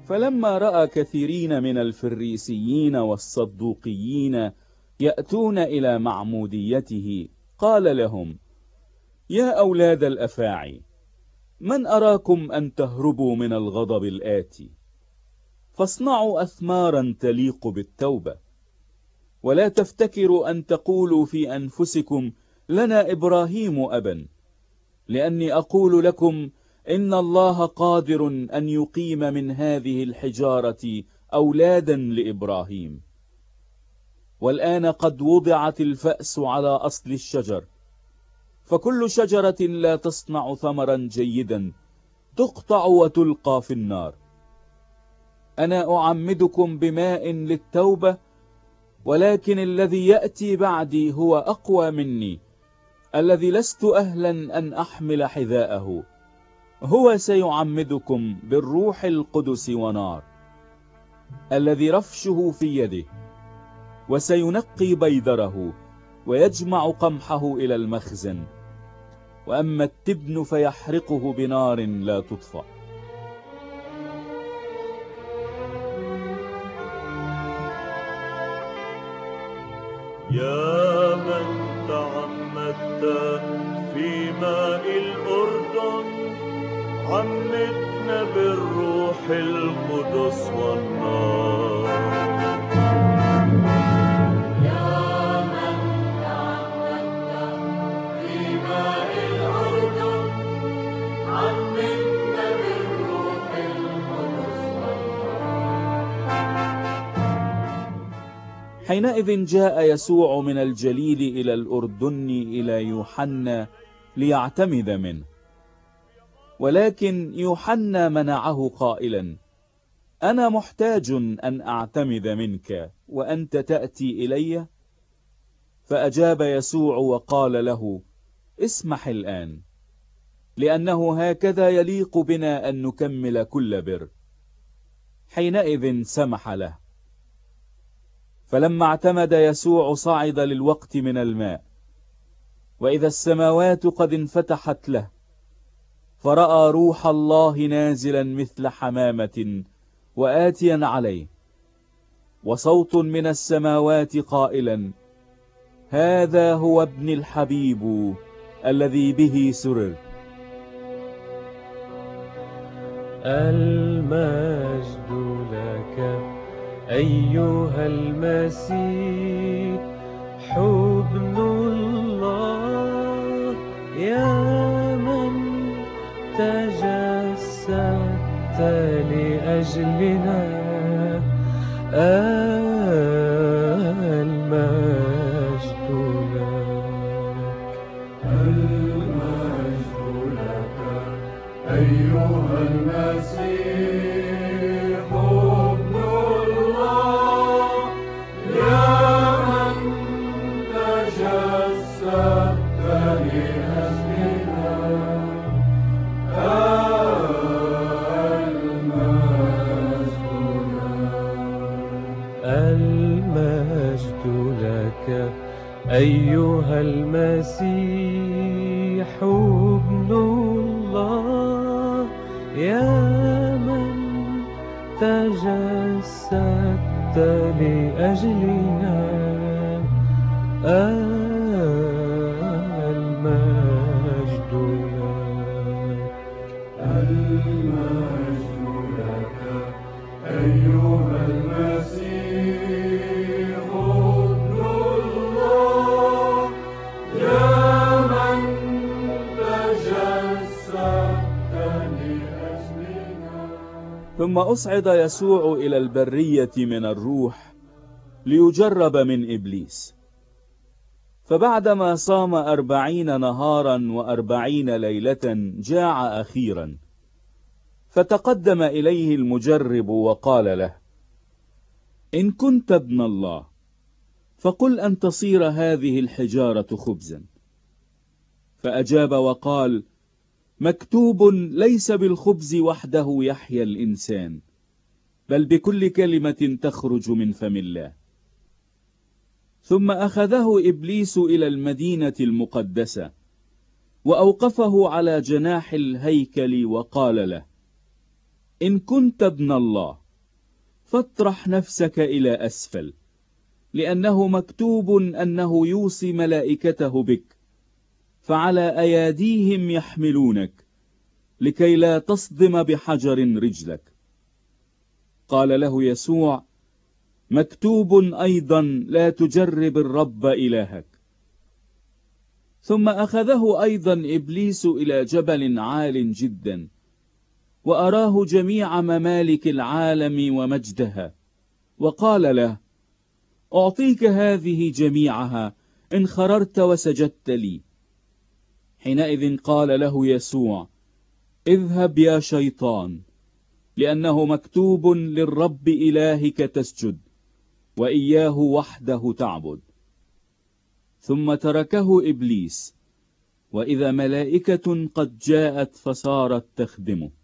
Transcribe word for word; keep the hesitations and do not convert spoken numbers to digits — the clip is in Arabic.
فلما رأى كثيرين من الفريسيين والصدوقيين يأتون إلى معموديته قال لهم: يا أولاد الأفاعي، من أراكم أن تهربوا من الغضب الآتي؟ فاصنعوا أثمارا تليق بالتوبة، ولا تفتكروا أن تقولوا في أنفسكم: لنا إبراهيم أبا، لأني أقول لكم إن الله قادر أن يقيم من هذه الحجارة أولادا لإبراهيم. والآن قد وضعت الفأس على أصل الشجر، فكل شجرة لا تصنع ثمرا جيدا تقطع وتلقى في النار. أنا أعمدكم بماء للتوبة، ولكن الذي يأتي بعدي هو أقوى مني، الذي لست أهلا أن أحمل حذاءه. هو سيعمدكم بالروح القدس ونار، الذي رفشه في يده، وسينقي بيدره ويجمع قمحه إلى المخزن، وأما التبن فيحرقه بنار لا تطفأ. يا من تعمدت في ماء الأردن، عمدنا بالروح القدس والنار. يا من تعمدت في ماء الأردن، عمدنا بالروح القدس والنار. حينئذ جاء يسوع من الجليل إلى الأردن إلى يوحنا ليعتمد منه، ولكن يوحنا منعه قائلا: أنا محتاج أن أعتمد منك وأنت تأتي إلي؟ فأجاب يسوع وقال له: اسمح الآن، لأنه هكذا يليق بنا أن نكمل كل بر. حينئذ سمح له. فلما اعتمد يسوع صعد للوقت من الماء، وإذا السماوات قد انفتحت له، فرأى روح الله نازلا مثل حمامة وآتيا عليه، وصوت من السماوات قائلا: هذا هو ابن الحبيب الذي به سررت. المجد لك أيها المسيح، حضن الله يا من تجسدت لأجلنا. المجد لك المجد لك أيها المسيح، ابن الله يا من تجسدت لأجلنا. المجد لك أيها المسيح، ابن الله يا من تجسدت لأجلنا. المجد لك المجد لك أيها المسيح، ابن الله يا من تجسدت لأجلنا. ثم أصعد يسوع إلى البرية من الروح ليجرب من إبليس. فبعدما صام أربعين نهارا وأربعين ليلة جاع أخيرا، فتقدم إليه المجرب وقال له: إن كنت ابن الله فقل أن تصير هذه الحجارة خبزا. فأجاب وقال: مكتوب: ليس بالخبز وحده يحيا الإنسان، بل بكل كلمة تخرج من فم الله. ثم أخذه إبليس إلى المدينة المقدسة، وأوقفه على جناح الهيكل وقال له: إن كنت ابن الله فاطرح نفسك إلى أسفل، لأنه مكتوب أنه يوصي ملائكته بك، فعلى أياديهم يحملونك، لكي لا تصدم بحجر رجلك. قال له يسوع: مكتوب أيضا: لا تجرب الرب إلهك. ثم أخذه أيضا إبليس إلى جبل عال جدا، وأراه جميع ممالك العالم ومجدها، وقال له: أعطيك هذه جميعها إن خررت وسجدت لي. حينئذ قال له يسوع: اذهب يا شيطان، لأنه مكتوب: للرب إلهك تسجد وإياه وحده تعبد. ثم تركه إبليس، وإذا ملائكة قد جاءت فصارت تخدمه.